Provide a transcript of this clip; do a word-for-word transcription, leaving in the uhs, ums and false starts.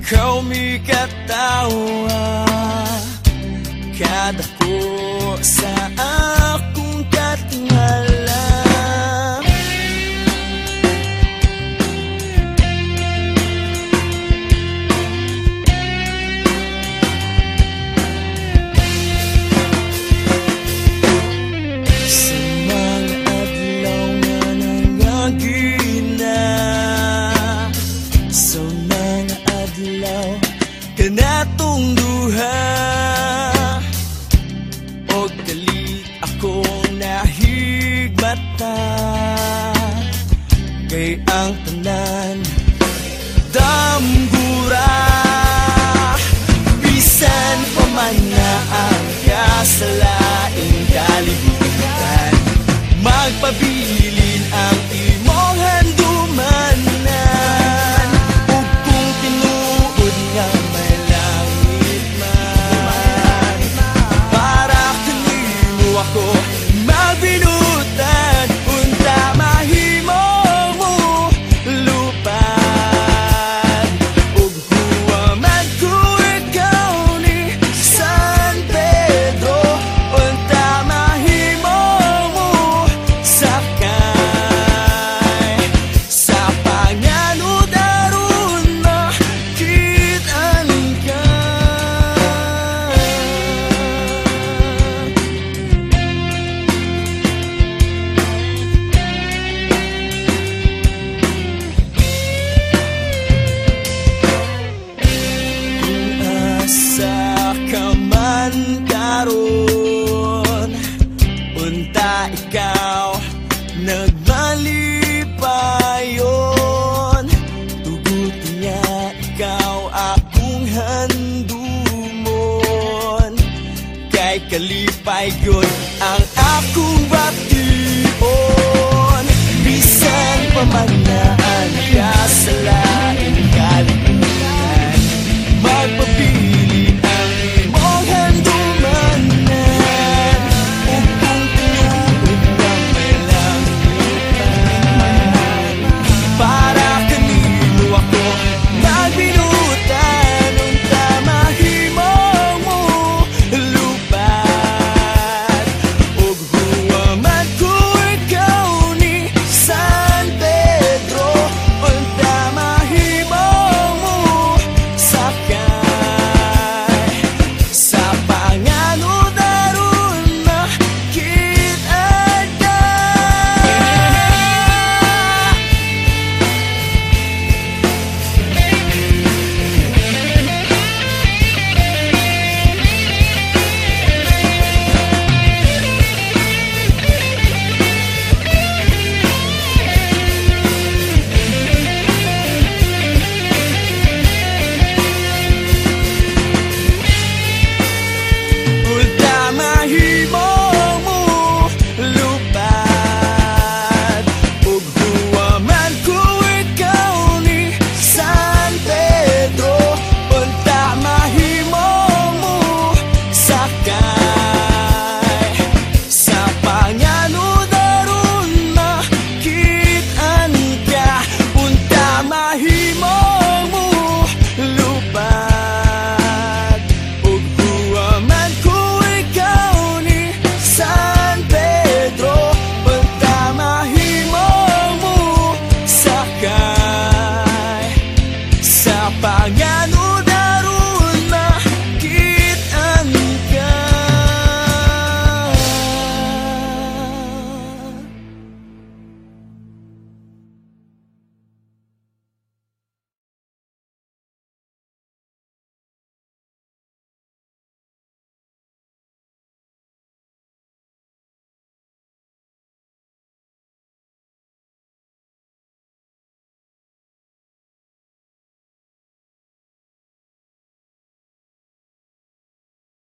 ikaw mi katawa, kada ko sa akong katingala. Sa mga adlaw nga nangagina, sa mga adlaw kanatong duha, og galit akong nahigmata, kay ang tanan damgura. Bisan pa man na ang kasalaing kalibutan, magpabilin ang imong handumanan. Ug kung tinuod nga may langit man, para kanimo ako magbinutan, unta mahimo mo lupad. Ug huwaman ko ikaw ni San Pedro, unta mahimo mo sakay sa panganod aron makitaan ka. Kung asa ka man karon, unta ikaw nagmalipayon, tugot niya ikaw akong handumon, kay kalipay yun ang akong bata.